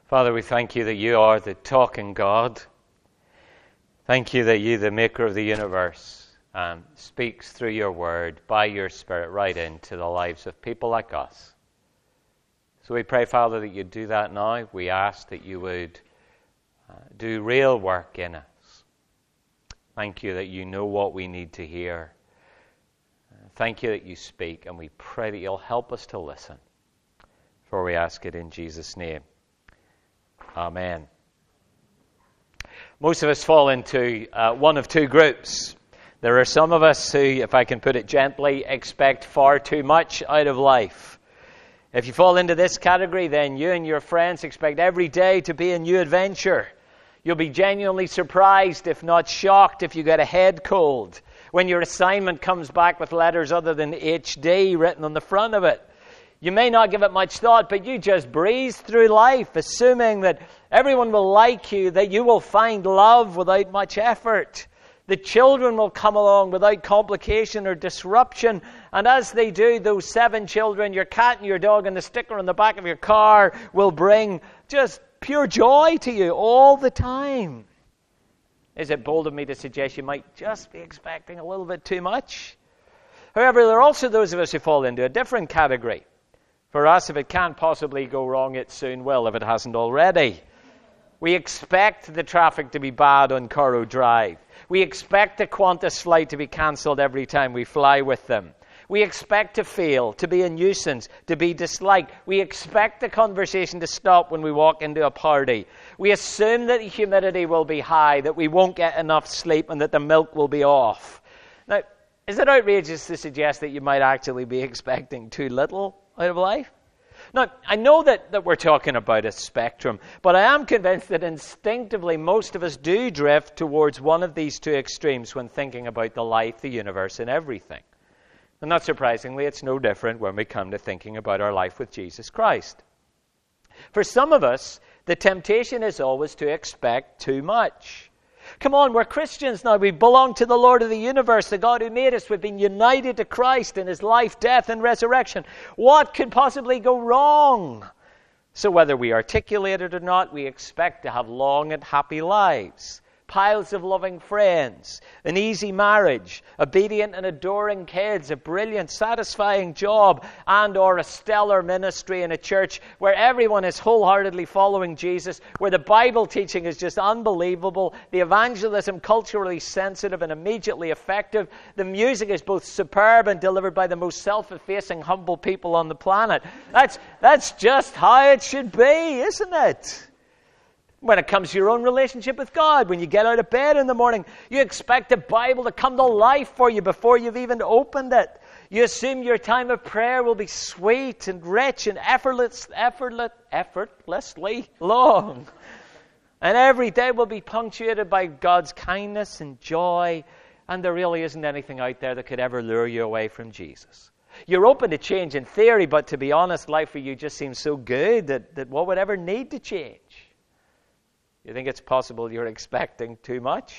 Father, we thank you that you are the talking God. Thank you that you, the maker of the universe, speaks through your word, by your Spirit, right into the lives of people like us. So we pray, Father, that you'd do that now. We ask that you would do real work in us. Thank you that you know what we need to hear. Thank you that you speak, and we pray that you'll help us to listen. For we ask it in Jesus' name. Amen. Most of us fall into one of two groups. There are some of us who, if I can put it gently, expect far too much out of life. If you fall into this category, then you and your friends expect every day to be a new adventure. You'll be genuinely surprised, if not shocked, if you get a head cold when your assignment comes back with letters other than HD written on the front of it. You may not give it much thought, but you just breeze through life, assuming that everyone will like you, that you will find love without much effort. The children will come along without complication or disruption. And as they do, those 7 children, your cat and your dog and the sticker on the back of your car will bring just pure joy to you all the time. Is it bold of me to suggest you might just be expecting a little bit too much? However, there are also those of us who fall into a different category. For us, if it can't possibly go wrong, it soon will, if it hasn't already. We expect the traffic to be bad on Currow Drive. We expect the Qantas flight to be cancelled every time we fly with them. We expect to fail, to be a nuisance, to be disliked. We expect the conversation to stop when we walk into a party. We assume that the humidity will be high, that we won't get enough sleep, and that the milk will be off. Now, is it outrageous to suggest that you might actually be expecting too little out of life? Now, I know that we're talking about a spectrum, but I am convinced that instinctively most of us do drift towards one of these two extremes when thinking about the life, the universe, and everything. And not surprisingly, it's no different when we come to thinking about our life with Jesus Christ. For some of us, the temptation is always to expect too much. Come on, we're Christians now. We belong to the Lord of the universe, the God who made us. We've been united to Christ in his life, death, and resurrection. What could possibly go wrong? So whether we articulate it or not, we expect to have long and happy lives. Piles of loving friends, an easy marriage, obedient and adoring kids, a brilliant, satisfying job, and or a stellar ministry in a church where everyone is wholeheartedly following Jesus, where the Bible teaching is just unbelievable, the evangelism culturally sensitive and immediately effective, the music is both superb and delivered by the most self-effacing, humble people on the planet. That's just how it should be, isn't it? When it comes to your own relationship with God, when you get out of bed in the morning, you expect the Bible to come to life for you before you've even opened it. You assume your time of prayer will be sweet and rich and effortlessly long. And every day will be punctuated by God's kindness and joy, and there really isn't anything out there that could ever lure you away from Jesus. You're open to change in theory, but to be honest, life for you just seems so good that what would ever need to change? You think it's possible you're expecting too much?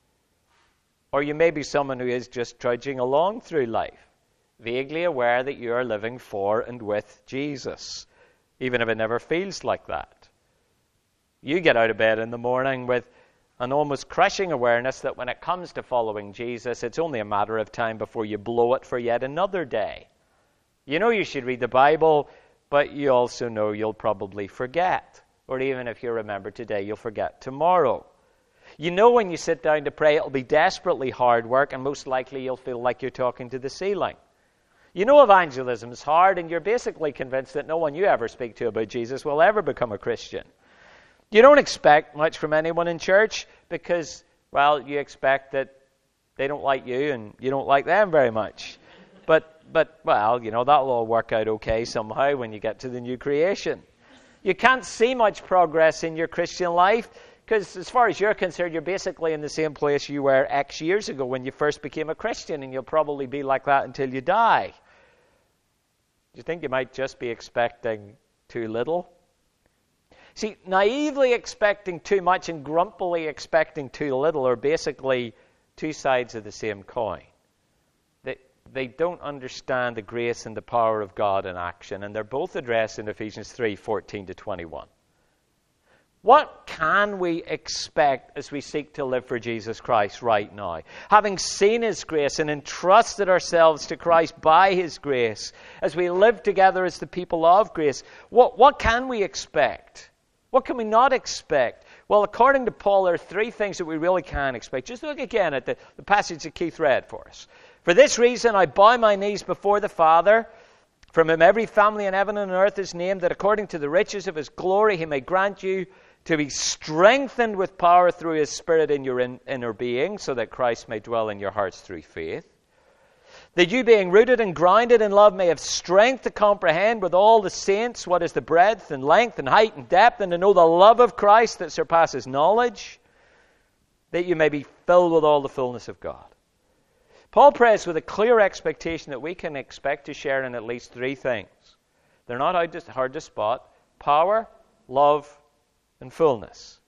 Or you may be someone who is just trudging along through life, vaguely aware that you are living for and with Jesus, even if it never feels like that. You get out of bed in the morning with an almost crushing awareness that when it comes to following Jesus, it's only a matter of time before you blow it for yet another day. You know you should read the Bible, but you also know you'll probably forget. Or even if you remember today, you'll forget tomorrow. You know when you sit down to pray, it'll be desperately hard work, and most likely you'll feel like you're talking to the ceiling. You know evangelism is hard, and you're basically convinced that no one you ever speak to about Jesus will ever become a Christian. You don't expect much from anyone in church because, well, you expect that they don't like you and you don't like them very much. But well, you know, that'll all work out okay somehow when you get to the new creation. You can't see much progress in your Christian life because as far as you're concerned, you're basically in the same place you were X years ago when you first became a Christian, and you'll probably be like that until you die. Do you think you might just be expecting too little? See, naively expecting too much and grumpily expecting too little are basically two sides of the same coin. They don't understand the grace and the power of God in action, and they're both addressed in Ephesians 3:14-21. What can we expect as we seek to live for Jesus Christ right now? Having seen His grace and entrusted ourselves to Christ by His grace, as we live together as the people of grace, what can we expect? What can we not expect? Well, according to Paul, there are three things that we really can expect. Just look again at the passage that Keith read for us. For this reason I bow my knees before the Father, from whom every family in heaven and earth is named, that according to the riches of His glory He may grant you to be strengthened with power through His Spirit in your inner being, so that Christ may dwell in your hearts through faith. That you, being rooted and grounded in love, may have strength to comprehend with all the saints what is the breadth and length and height and depth, and to know the love of Christ that surpasses knowledge, that you may be filled with all the fullness of God. Paul prays with a clear expectation that we can expect to share in at least three things. They're not hard to spot: power, love, and fullness.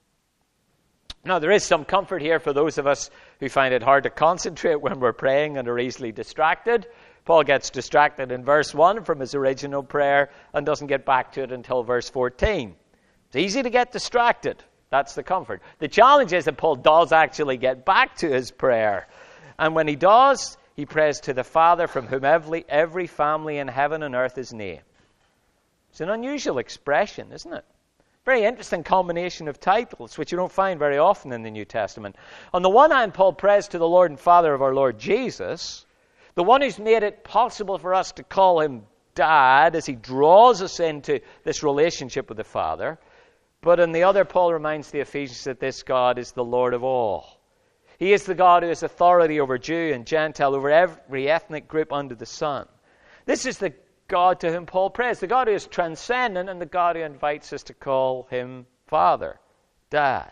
Now, there is some comfort here for those of us who find it hard to concentrate when we're praying and are easily distracted. Paul gets distracted in verse 1 from his original prayer and doesn't get back to it until verse 14. It's easy to get distracted. That's the comfort. The challenge is that Paul does actually get back to his prayer. And when he does, he prays to the Father, from whom every family in heaven and earth is named. It's an unusual expression, isn't it? Very interesting combination of titles, which you don't find very often in the New Testament. On the one hand, Paul prays to the Lord and Father of our Lord Jesus, the one who's made it possible for us to call Him Dad as He draws us into this relationship with the Father. But on the other, Paul reminds the Ephesians that this God is the Lord of all. He is the God who has authority over Jew and Gentile, over every ethnic group under the sun. This is the God to whom Paul prays, the God who is transcendent, and the God who invites us to call Him Father, Dad.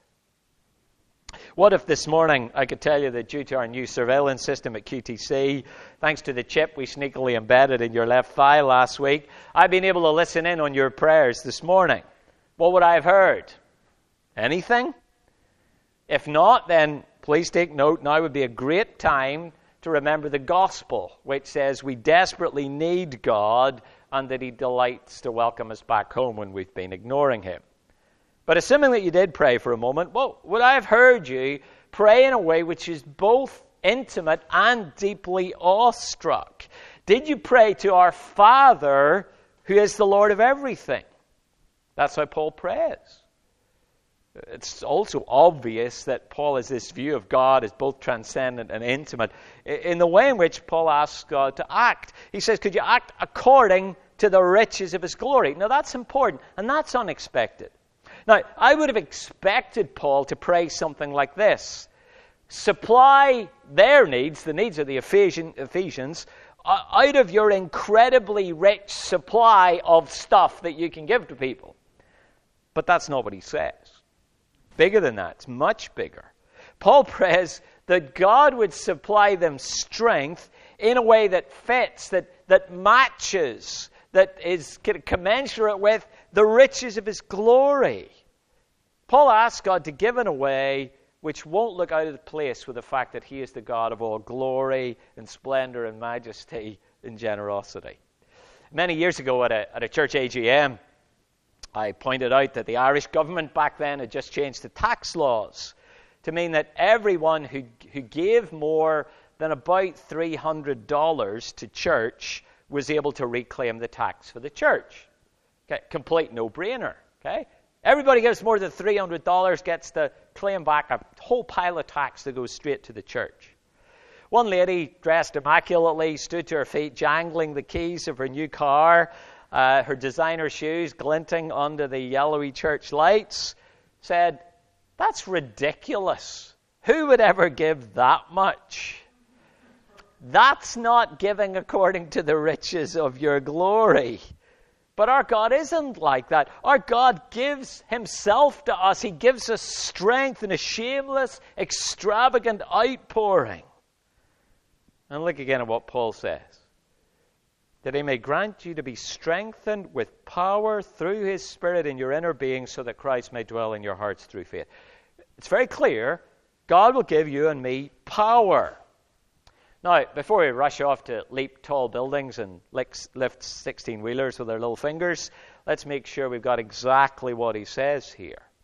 What if this morning I could tell you that due to our new surveillance system at QTC, thanks to the chip we sneakily embedded in your left thigh last week, I've been able to listen in on your prayers this morning? What would I have heard? Anything? If not, then please take note. Now would be a great time to remember the gospel, which says we desperately need God and that He delights to welcome us back home when we've been ignoring Him. But assuming that you did pray for a moment, well, would I have heard you pray in a way which is both intimate and deeply awestruck? Did you pray to our Father, who is the Lord of everything? That's how Paul prays. It's also obvious that Paul has this view of God as both transcendent and intimate in the way in which Paul asks God to act. He says, could you act according to the riches of His glory? Now that's important, and that's unexpected. Now, I would have expected Paul to pray something like this: supply their needs, the needs of the Ephesians, out of your incredibly rich supply of stuff that you can give to people. But that's not what he says. Bigger than that. It's much bigger. Paul prays that God would supply them strength in a way that fits, that matches, that is commensurate with the riches of His glory. Paul asks God to give in a way which won't look out of place with the fact that He is the God of all glory and splendor and majesty and generosity. Many years ago at a church AGM, I pointed out that the Irish government back then had just changed the tax laws to mean that everyone who gave more than about $300 to church was able to reclaim the tax for the church. Okay, complete no-brainer. Okay, everybody gives more than $300 gets to claim back a whole pile of tax that goes straight to the church. One lady, dressed immaculately, stood to her feet, jangling the keys of her new car. Her designer shoes glinting under the yellowy church lights, said, "That's ridiculous. Who would ever give that much?" That's not giving according to the riches of your glory. But our God isn't like that. Our God gives Himself to us. He gives us strength in a shameless, extravagant outpouring. And look again at what Paul says. That He may grant you to be strengthened with power through His Spirit in your inner being, so that Christ may dwell in your hearts through faith. It's very clear, God will give you and me power. Now, before we rush off to leap tall buildings and lift 16-wheelers with our little fingers, let's make sure we've got exactly what he says here.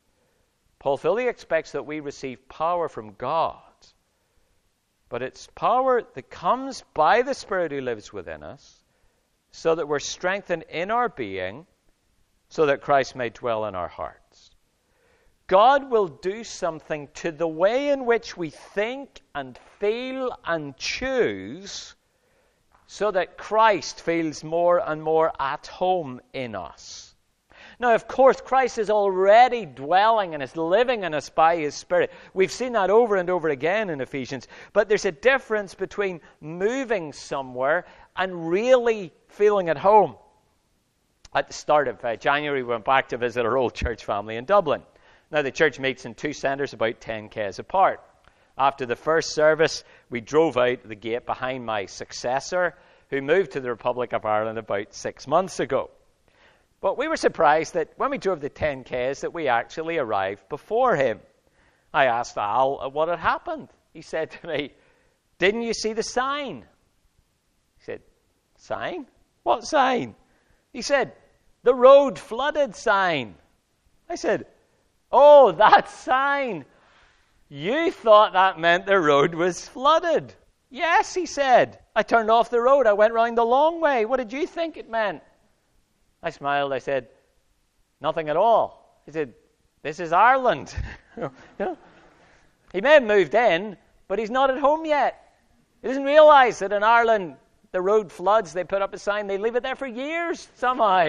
Paul fully expects that we receive power from God. But it's power that comes by the Spirit who lives within us, so that we're strengthened in our being, so that Christ may dwell in our hearts. God will do something to the way in which we think and feel and choose, so that Christ feels more and more at home in us. Now, of course, Christ is already dwelling and is living in us by His Spirit. We've seen that over and over again in Ephesians. But there's a difference between moving somewhere and really feeling at home. At the start of January, we went back to visit our old church family in Dublin. Now, the church meets in two centres about 10 k's apart. After the first service, we drove out the gate behind my successor, who moved to the Republic of Ireland about 6 months ago. But we were surprised that when we drove the 10 k's that we actually arrived before him. I asked Al what had happened. He said to me, "Didn't you see the sign?" He said, "Sign? What sign?" He said, "The road flooded sign." I said, "Oh, that sign. You thought that meant the road was flooded." "Yes," he said. "I turned off the road. I went round the long way. What did you think it meant?" I smiled. I said, "Nothing at all." He said, "This is Ireland." He may have moved in, but he's not at home yet. He doesn't realize that in Ireland, the road floods, they put up a sign, they leave it there for years somehow.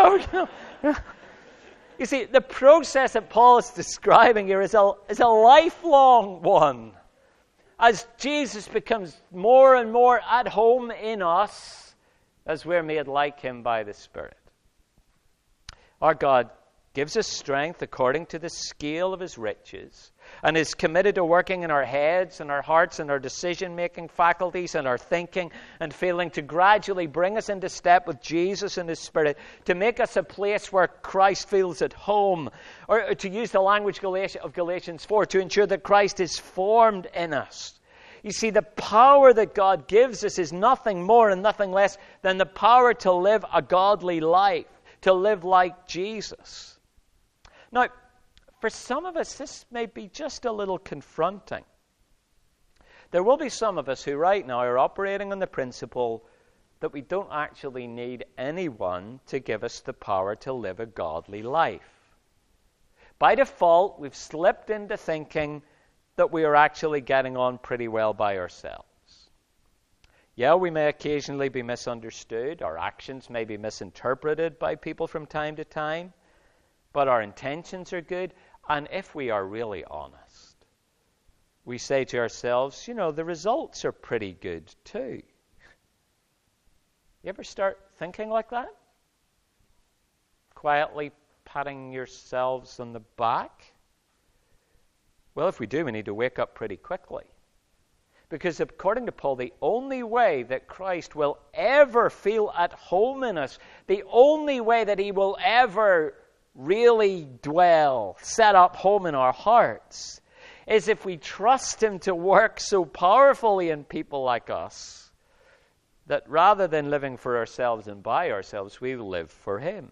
You see, the process that Paul is describing here is a lifelong one. As Jesus becomes more and more at home in us, as we're made like Him by the Spirit. Our God gives us strength according to the scale of His riches, and is committed to working in our heads and our hearts and our decision-making faculties and our thinking and feeling to gradually bring us into step with Jesus and His Spirit, to make us a place where Christ feels at home, or to use the language of Galatians 4, to ensure that Christ is formed in us. You see, the power that God gives us is nothing more and nothing less than the power to live a godly life, to live like Jesus. Now, for some of us, this may be just a little confronting. There will be some of us who right now are operating on the principle that we don't actually need anyone to give us the power to live a godly life. By default, we've slipped into thinking that we are actually getting on pretty well by ourselves. Yeah, we may occasionally be misunderstood. Our actions may be misinterpreted by people from time to time. But our intentions are good. And if we are really honest, we say to ourselves, the results are pretty good too. You ever start thinking like that? Quietly patting yourselves on the back? Well, if we do, we need to wake up pretty quickly. Because according to Paul, the only way that Christ will ever feel at home in us, the only way that He will ever really dwell, set up home in our hearts, is if we trust Him to work so powerfully in people like us, that rather than living for ourselves and by ourselves, we will live for Him.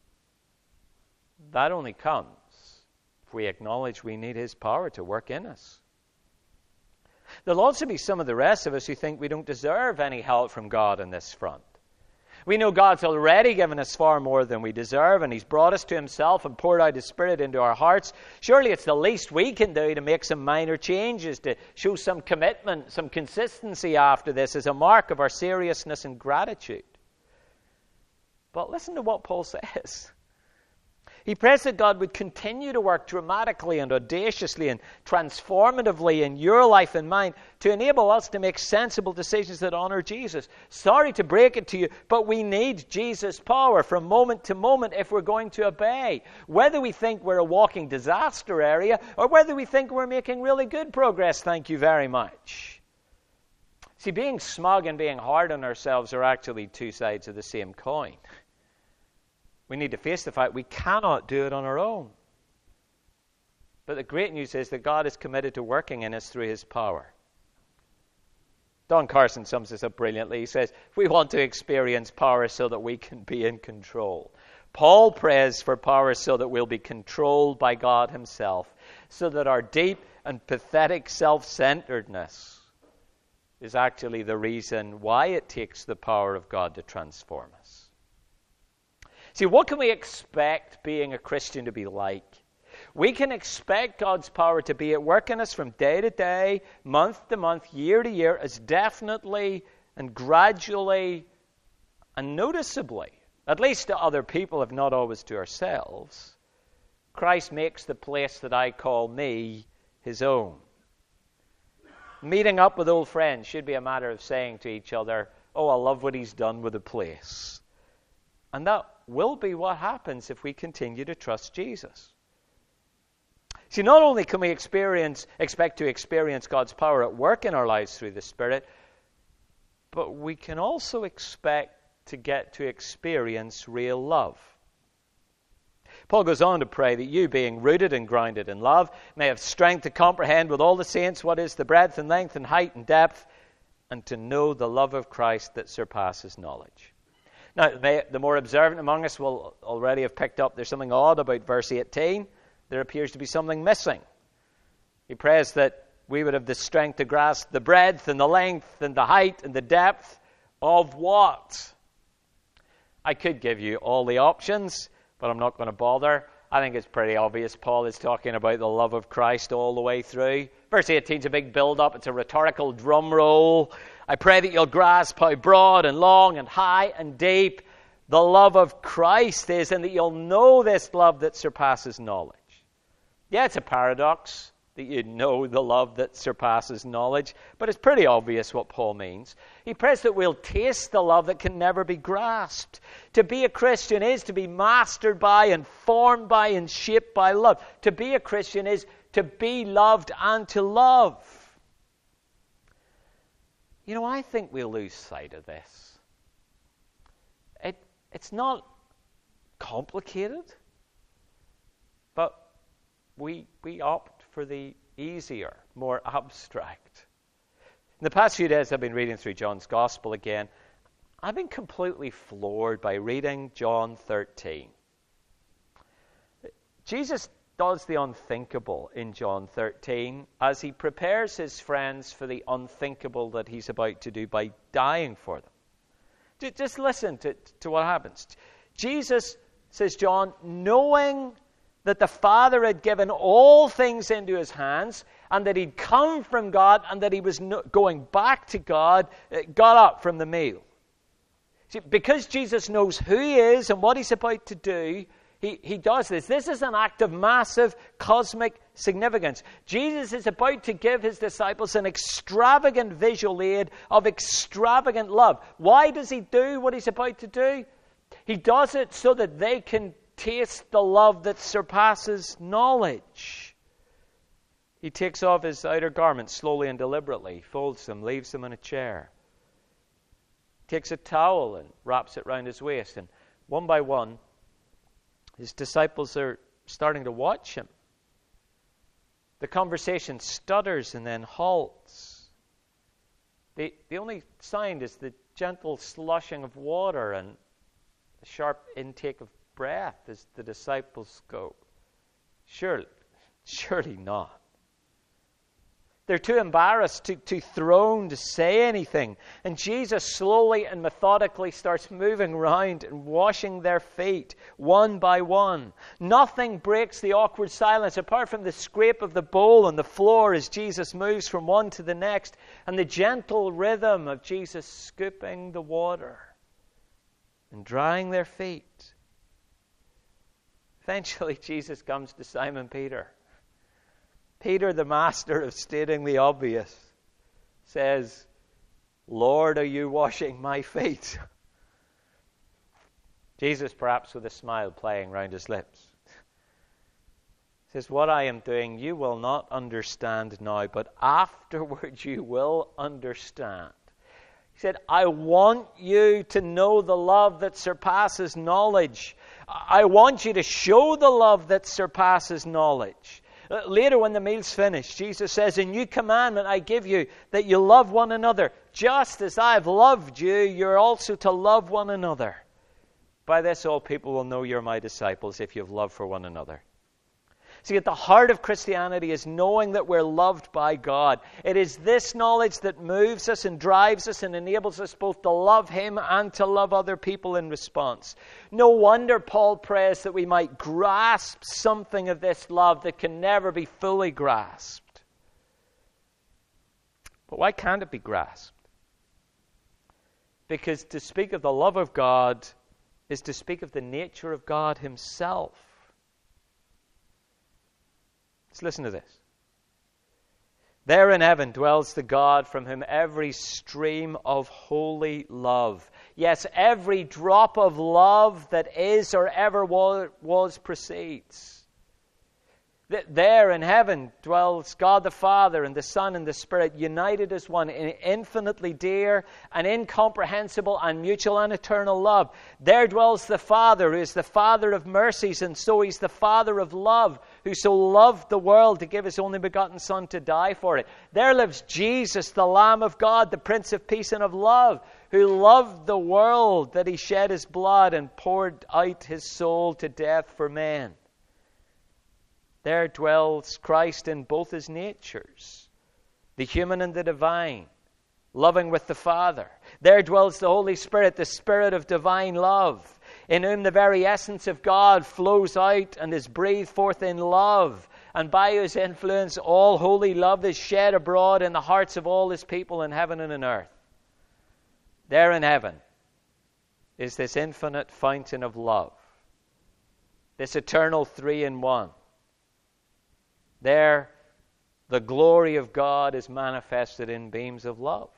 That only comes if we acknowledge we need His power to work in us. There'll also be some of the rest of us who think we don't deserve any help from God on this front. We know God's already given us far more than we deserve, and He's brought us to Himself and poured out His Spirit into our hearts. Surely it's the least we can do to make some minor changes, to show some commitment, some consistency after this as a mark of our seriousness and gratitude. But listen to what Paul says. He prays that God would continue to work dramatically and audaciously and transformatively in your life and mine to enable us to make sensible decisions that honor Jesus. Sorry to break it to you, but we need Jesus' power from moment to moment if we're going to obey. Whether we think we're a walking disaster area or whether we think we're making really good progress, thank you very much. See, being smug and being hard on ourselves are actually two sides of the same coin. We need to face the fact we cannot do it on our own. But the great news is that God is committed to working in us through His power. Don Carson sums this up brilliantly. He says, we want to experience power so that we can be in control. Paul prays for power so that we'll be controlled by God Himself. so that our deep and pathetic self-centeredness is actually the reason why it takes the power of God to transform us. See, what can we expect being a Christian to be like? We can expect God's power to be at work in us from day to day, month to month, year to year, as definitely and gradually and noticeably, at least to other people, if not always to ourselves, Christ makes the place that I call me his own. Meeting up with old friends should be a matter of saying to each other, oh, I love what he's done with the place. And that will be what happens if we continue to trust Jesus. See, not only can we expect to experience God's power at work in our lives through the Spirit, but we can also expect to get to experience real love. Paul goes on to pray that you, being rooted and grounded in love, may have strength to comprehend with all the saints what is the breadth and length and height and depth, and to know the love of Christ that surpasses knowledge. Now, the more observant among us will already have picked up there's something odd about verse 18. There appears to be something missing. He prays that we would have the strength to grasp the breadth and the length and the height and the depth of what? I could give you all the options, but I'm not going to bother. I think it's pretty obvious Paul is talking about the love of Christ all the way through. Verse 18 is a big build-up. It's a rhetorical drum roll. I pray that you'll grasp how broad and long and high and deep the love of Christ is, and that you'll know this love that surpasses knowledge. Yeah, it's a paradox that you know the love that surpasses knowledge, but it's pretty obvious what Paul means. He prays that we'll taste the love that can never be grasped. To be a Christian is to be mastered by and formed by and shaped by love. To be a Christian is to be loved and to love. You know, I think we'll lose sight of this. It's not complicated, but we opt for the easier, more abstract. In the past few days, I've been reading through John's Gospel again. I've been completely floored by reading John 13. Jesus does the unthinkable in John 13 as he prepares his friends for the unthinkable that he's about to do by dying for them. Just listen to what happens. Jesus, says John, knowing that the Father had given all things into his hands, and that he'd come from God, and that he was going back to God, got up from the meal. See, because Jesus knows who he is and what he's about to do, he does this. This is an act of massive cosmic significance. Jesus is about to give his disciples an extravagant visual aid of extravagant love. Why does he do what he's about to do? He does it so that they can taste the love that surpasses knowledge. He takes off his outer garments slowly and deliberately, folds them, leaves them in a chair. Takes a towel and wraps it round his waist, and one by one, his disciples are starting to watch him. The conversation stutters and then halts. The only sound is the gentle slushing of water and the sharp intake of breath as the disciples go, surely not. They're too embarrassed, too thrown to say anything. And Jesus slowly and methodically starts moving around and washing their feet one by one. Nothing breaks the awkward silence apart from the scrape of the bowl on the floor as Jesus moves from one to the next, and the gentle rhythm of Jesus scooping the water and drying their feet. Eventually, Jesus comes to Simon Peter. Peter, the master of stating the obvious, says, "Lord, are you washing my feet?" Jesus, perhaps with a smile playing round his lips, says, "What I am doing you will not understand now, but afterwards you will understand." He said, "I want you to know the love that surpasses knowledge. I want you to show the love that surpasses knowledge." Later when the meal's finished, Jesus says, "A new commandment I give you, that you love one another. Just as I've loved you, you're also to love one another. By this all people will know you're my disciples, if you have love for one another." See, at the heart of Christianity is knowing that we're loved by God. It is this knowledge that moves us and drives us and enables us both to love Him and to love other people in response. No wonder Paul prays that we might grasp something of this love that can never be fully grasped. But why can't it be grasped? Because to speak of the love of God is to speak of the nature of God Himself. Let's listen to this. There in heaven dwells the God from whom every stream of holy love, yes, every drop of love that is or ever was proceeds. There in heaven dwells God the Father and the Son and the Spirit, united as one in infinitely dear and incomprehensible and mutual and eternal love. There dwells the Father, who is the Father of mercies, and so He's the Father of love, who so loved the world to give His only begotten Son to die for it. There lives Jesus, the Lamb of God, the Prince of Peace and of love, who loved the world that He shed His blood and poured out His soul to death for men. There dwells Christ in both His natures, the human and the divine, loving with the Father. There dwells the Holy Spirit, the Spirit of divine love, in whom the very essence of God flows out and is breathed forth in love, and by whose influence all holy love is shed abroad in the hearts of all His people in heaven and in earth. There in heaven is this infinite fountain of love, this eternal three-in-one. There, the glory of God is manifested in beams of love.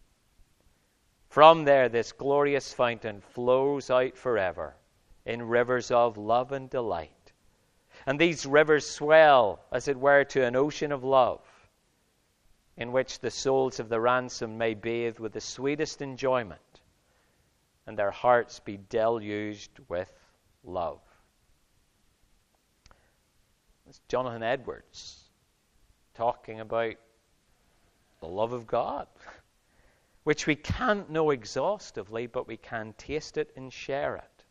From there, this glorious fountain flows out forever in rivers of love and delight. And these rivers swell, as it were, to an ocean of love, in which the souls of the ransomed may bathe with the sweetest enjoyment, and their hearts be deluged with love. It's Jonathan Edwards talking about the love of God, which we can't know exhaustively, but we can taste it and share it.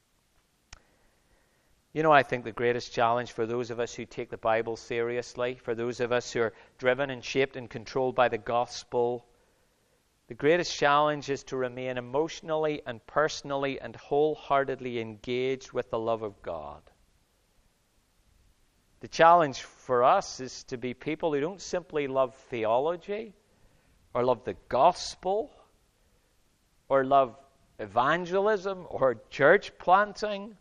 You know, I think the greatest challenge for those of us who take the Bible seriously, for those of us who are driven and shaped and controlled by the gospel, the greatest challenge is to remain emotionally and personally and wholeheartedly engaged with the love of God. The challenge for us is to be people who don't simply love theology or love the gospel or love evangelism or church planting,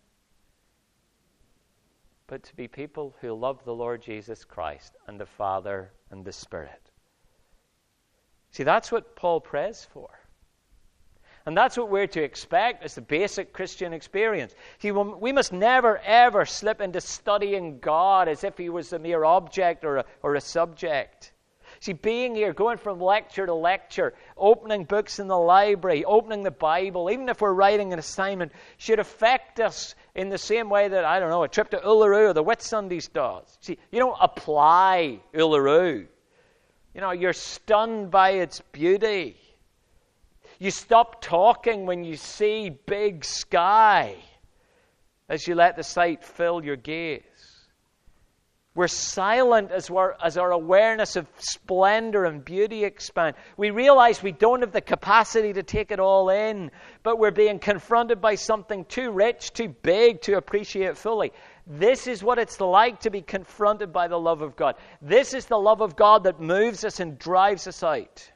but to be people who love the Lord Jesus Christ and the Father and the Spirit. See, that's what Paul prays for. And that's what we're to expect as the basic Christian experience. See, we must never, ever slip into studying God as if He was a mere object or a subject. See, being here, going from lecture to lecture, opening books in the library, opening the Bible, even if we're writing an assignment, should affect us in the same way that, I don't know, a trip to Uluru or the Whitsundays does. See, you don't apply Uluru. You know, you're stunned by its beauty. You stop talking when you see big sky as you let the sight fill your gaze. We're silent as our awareness of splendor and beauty expand. We realize we don't have the capacity to take it all in, but we're being confronted by something too rich, too big to appreciate fully. This is what it's like to be confronted by the love of God. This is the love of God that moves us and drives us out.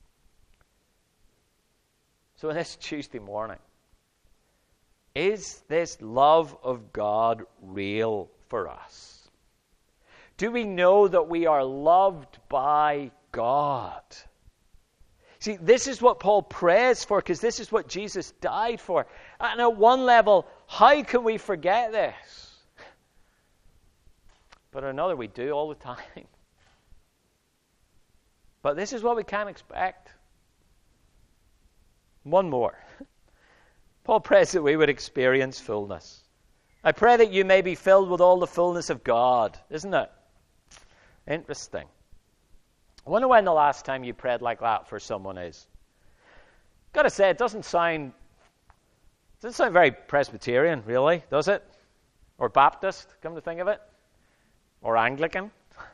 So this Tuesday morning, is this love of God real for us? Do we know that we are loved by God? See, this is what Paul prays for, because this is what Jesus died for. And at one level, how can we forget this? But at another, we do all the time. But this is what we can expect. One more. Paul prays that we would experience fullness. I pray that you may be filled with all the fullness of God. Isn't it? Interesting. I wonder when the last time you prayed like that for someone is. Got to say, it doesn't sound very Presbyterian, really, does it? Or Baptist, come to think of it. or Anglican.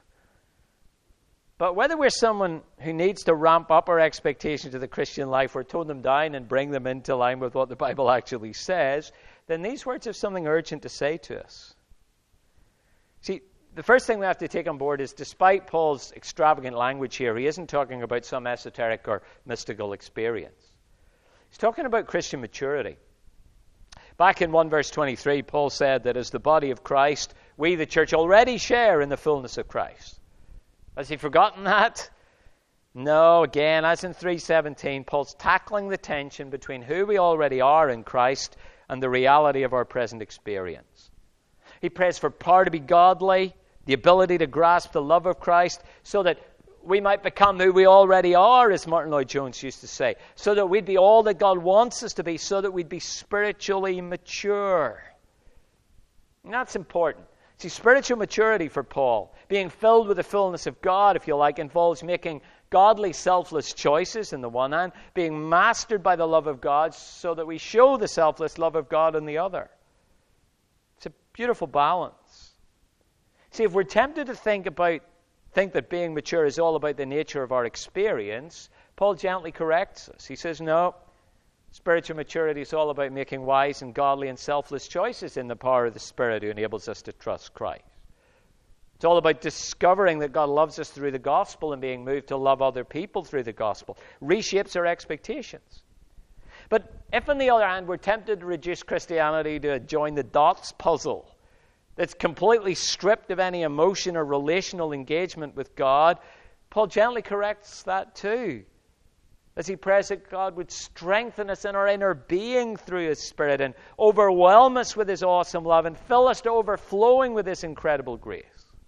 But whether we're someone who needs to ramp up our expectations of the Christian life or tone them down and bring them into line with what the Bible actually says, then these words have something urgent to say to us. See, the first thing we have to take on board is, despite Paul's extravagant language here, he isn't talking about some esoteric or mystical experience. He's talking about Christian maturity. Back in 1 verse 23, Paul said that as the body of Christ, we, the church, already share in the fullness of Christ. Has he forgotten that? No, again, as in 3:17, Paul's tackling the tension between who we already are in Christ and the reality of our present experience. He prays for power to be godly, the ability to grasp the love of Christ, so that we might become who we already are, as Martin Lloyd-Jones used to say, so that we'd be all that God wants us to be, so that we'd be spiritually mature. And that's important. See, spiritual maturity for Paul, being filled with the fullness of God, if you like, involves making godly, selfless choices on the one hand, being mastered by the love of God so that we show the selfless love of God on the other. It's a beautiful balance. See, if we're tempted to think that being mature is all about the nature of our experience, Paul gently corrects us. He says, no, spiritual maturity is all about making wise and godly and selfless choices in the power of the Spirit who enables us to trust Christ. It's all about discovering that God loves us through the gospel and being moved to love other people through the gospel. Reshapes our expectations. But if, on the other hand, we're tempted to reduce Christianity to a join-the-dots puzzle that's completely stripped of any emotion or relational engagement with God, Paul gently corrects that too, as he prays that God would strengthen us in our inner being through His Spirit and overwhelm us with His awesome love and fill us to overflowing with His incredible grace.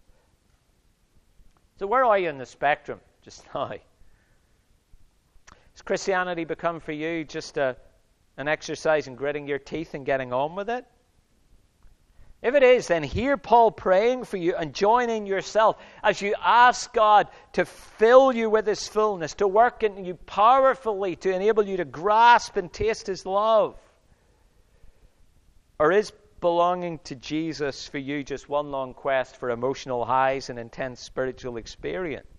So where are you in the spectrum just now? Has Christianity become for you just an exercise in gritting your teeth and getting on with it? If it is, then hear Paul praying for you and join in yourself as you ask God to fill you with His fullness, to work in you powerfully to enable you to grasp and taste His love. Or is belonging to Jesus for you just one long quest for emotional highs and intense spiritual experience?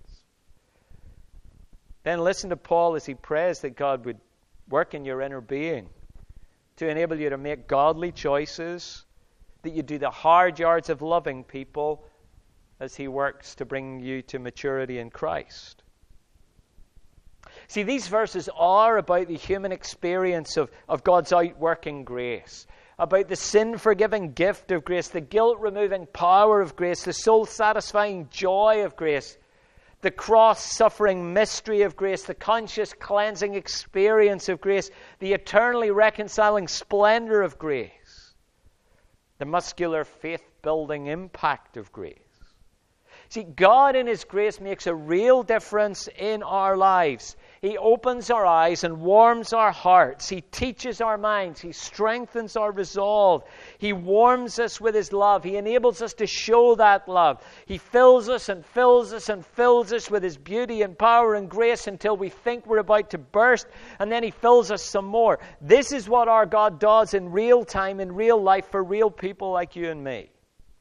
Then listen to Paul as he prays that God would work in your inner being to enable you to make godly choices, that you do the hard yards of loving people as He works to bring you to maturity in Christ. See, these verses are about the human experience of God's outworking grace, about the sin-forgiving gift of grace, the guilt-removing power of grace, the soul-satisfying joy of grace, the cross-suffering mystery of grace, the conscious cleansing experience of grace, the eternally reconciling splendor of grace, the muscular faith-building impact of grace. See, God in His grace makes a real difference in our lives. He opens our eyes and warms our hearts. He teaches our minds. He strengthens our resolve. He warms us with His love. He enables us to show that love. He fills us and fills us and fills us with His beauty and power and grace until we think we're about to burst, and then He fills us some more. This is what our God does in real time, in real life, for real people like you and me.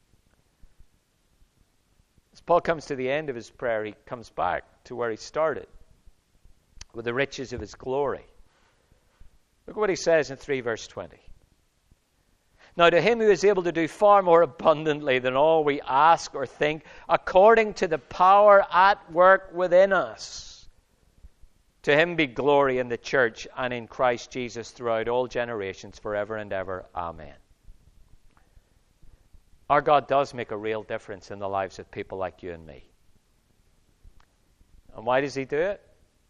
As Paul comes to the end of his prayer, he comes back to where he started, with the riches of His glory. Look at what he says in 3 verse 20. Now to Him who is able to do far more abundantly than all we ask or think, according to the power at work within us, to Him be glory in the church and in Christ Jesus throughout all generations, forever and ever. Amen. Our God does make a real difference in the lives of people like you and me. And why does He do it?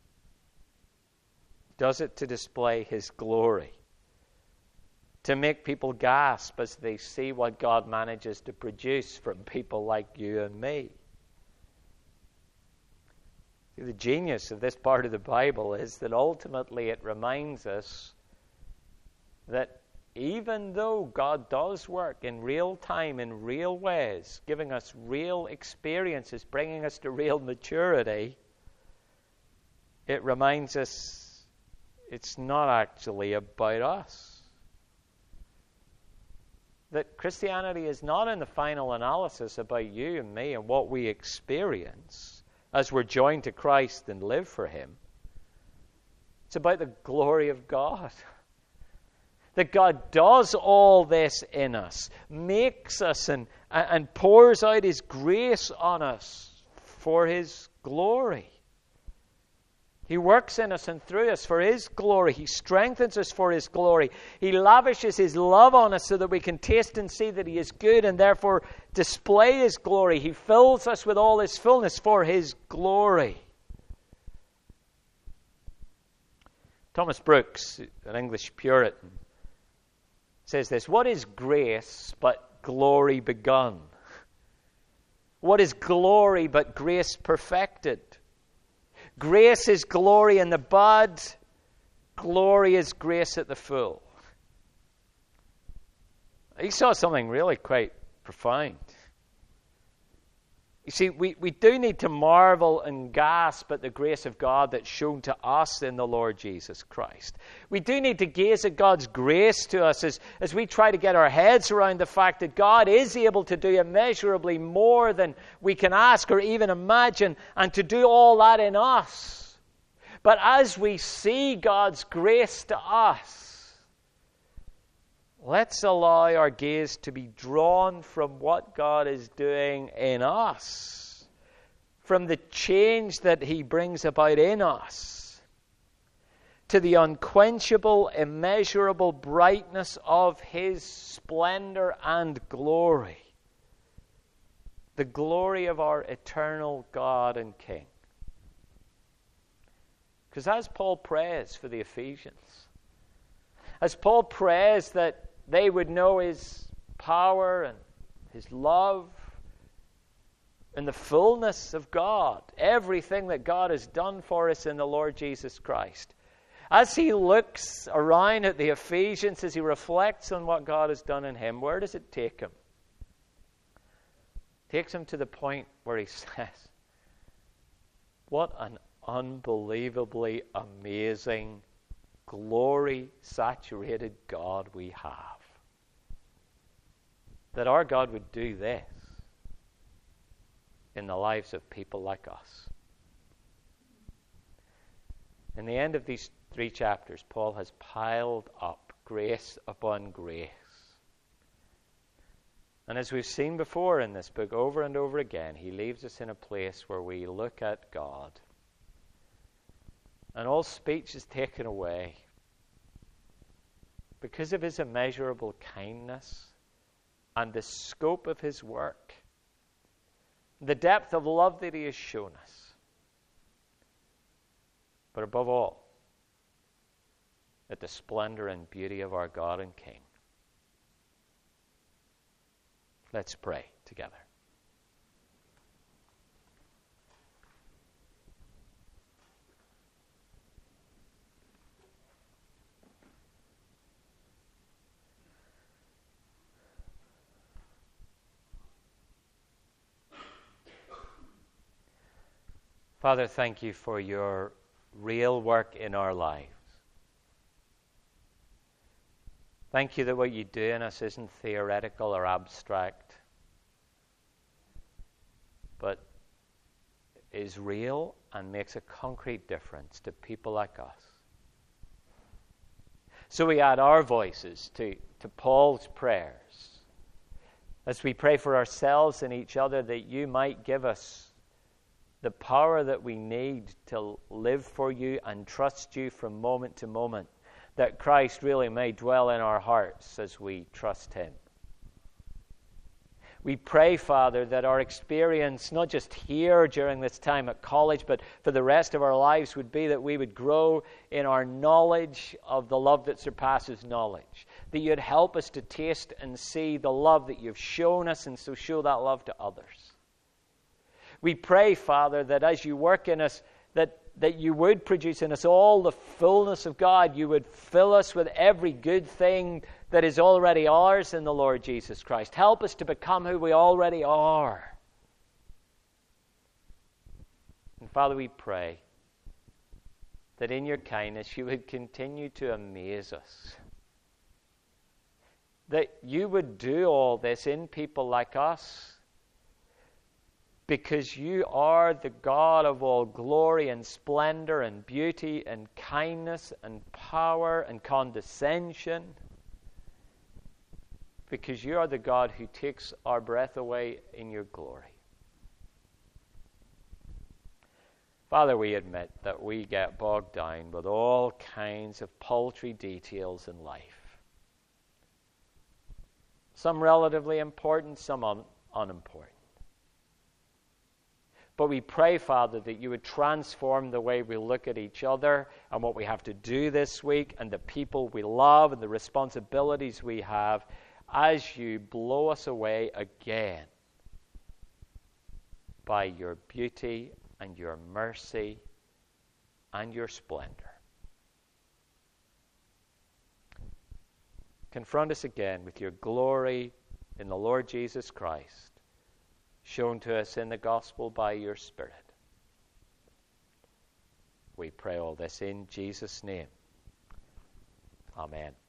He does it to display His glory, to make people gasp as they see what God manages to produce from people like you and me. See, the genius of this part of the Bible is that ultimately it reminds us that even though God does work in real time, in real ways, giving us real experiences, bringing us to real maturity, it reminds us it's not actually about us. that Christianity is not in the final analysis about you and me and what we experience as we're joined to Christ and live for Him. It's about the glory of God. That God does all this in us, makes us and pours out His grace on us for His glory. He works in us and through us for His glory. He strengthens us for His glory. He lavishes His love on us so that we can taste and see that He is good and therefore display His glory. He fills us with all His fullness for His glory. Thomas Brooks, an English Puritan, says this: "What is grace but glory begun? What is glory but grace perfected? Grace is glory in the bud. Glory is grace at the full." He saw something really quite profound. You see, we do need to marvel and gasp at the grace of God that's shown to us in the Lord Jesus Christ. We do need to gaze at God's grace to us as we try to get our heads around the fact that God is able to do immeasurably more than we can ask or even imagine, and to do all that in us. But as we see God's grace to us, let's allow our gaze to be drawn from what God is doing in us, from the change that He brings about in us, to the unquenchable, immeasurable brightness of His splendor and glory, the glory of our eternal God and King. Because as Paul prays for the Ephesians, as Paul prays that they would know His power and His love and the fullness of God, everything that God has done for us in the Lord Jesus Christ. As he looks around at the Ephesians, as he reflects on what God has done in him, where does it take him? It takes him to the point where he says, what an unbelievably amazing, glory-saturated God we have. That our God would do this in the lives of people like us. In the end of these 3 chapters, Paul has piled up grace upon grace. And as we've seen before in this book over and over again, he leaves us in a place where we look at God and all speech is taken away because of His immeasurable kindness and the scope of His work, the depth of love that He has shown us. But above all, at the splendor and beauty of our God and King. Let's pray together. Father, thank you for your real work in our lives. Thank you that what you do in us isn't theoretical or abstract, but is real and makes a concrete difference to people like us. So we add our voices to Paul's prayers as we pray for ourselves and each other, that you might give us the power that we need to live for you and trust you from moment to moment, that Christ really may dwell in our hearts as we trust Him. We pray, Father, that our experience, not just here during this time at college, but for the rest of our lives, would be that we would grow in our knowledge of the love that surpasses knowledge. That you'd help us to taste and see the love that you've shown us, and so show that love to others. We pray, Father, that as you work in us, that you would produce in us all the fullness of God. You would fill us with every good thing that is already ours in the Lord Jesus Christ. Help us to become who we already are. And Father, we pray that in your kindness you would continue to amaze us. that you would do all this in people like us, because you are the God of all glory and splendor and beauty and kindness and power and condescension, because you are the God who takes our breath away in your glory. Father, we admit that we get bogged down with all kinds of paltry details in life. Some relatively important, some unimportant. But we pray, Father, that you would transform the way we look at each other and what we have to do this week and the people we love and the responsibilities we have as you blow us away again by your beauty and your mercy and your splendor. Confront us again with your glory in the Lord Jesus Christ, shown to us in the gospel by your Spirit. We pray all this in Jesus' name. Amen.